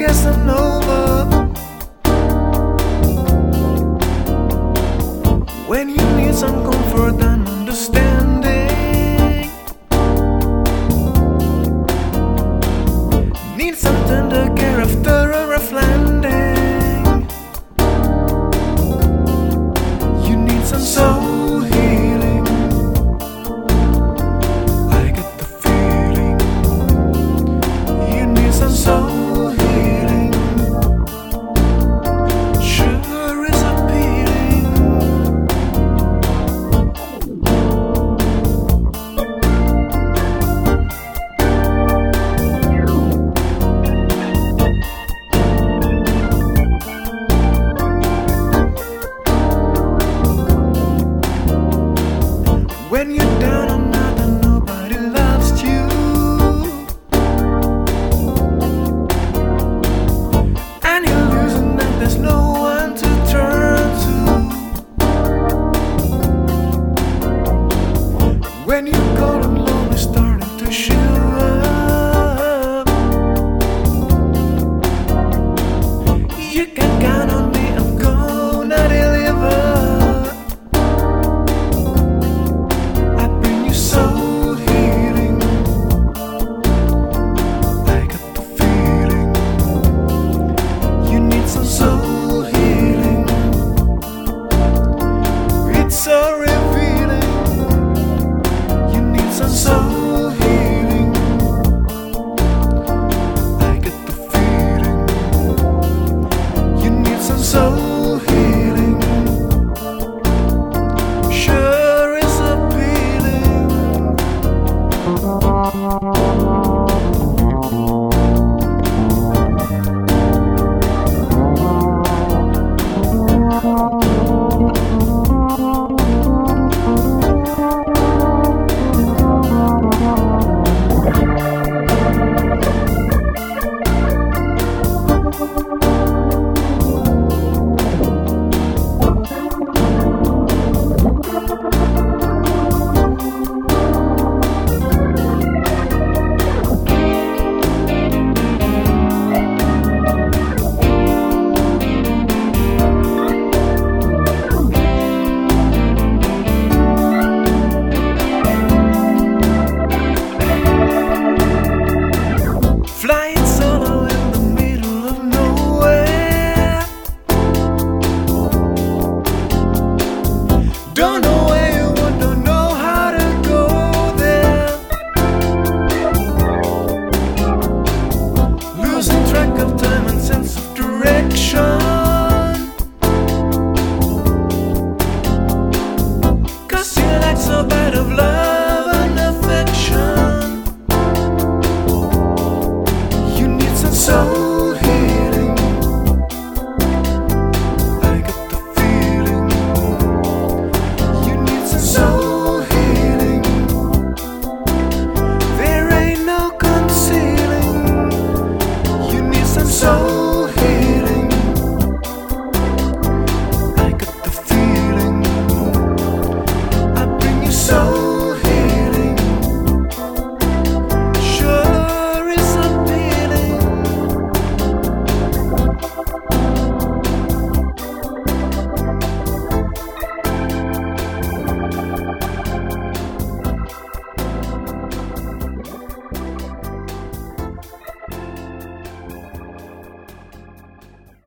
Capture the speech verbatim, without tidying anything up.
yes and over. When you need some comfort and understanding, need some tender care after a rough landing. You need some soul healing. I get the feeling. You need some soul healing. Sure is appealing. When you're down and out and nobody loves you, and you're losing and there's no one to turn to. When you're cold and lonely, starting to shiver, you can count on me, I'm gonna deliver. Soul healing. I got the feeling. You need some soul healing. It's so revealing. You need some soul healing. I get the feeling. You need some soul healing. Sure is appealing. Flying solo in the middle of nowhere. Don't know where you want, don't know how to go there. Losing track of time and sense of direction. 'Cause you lack so bad of love and affection. So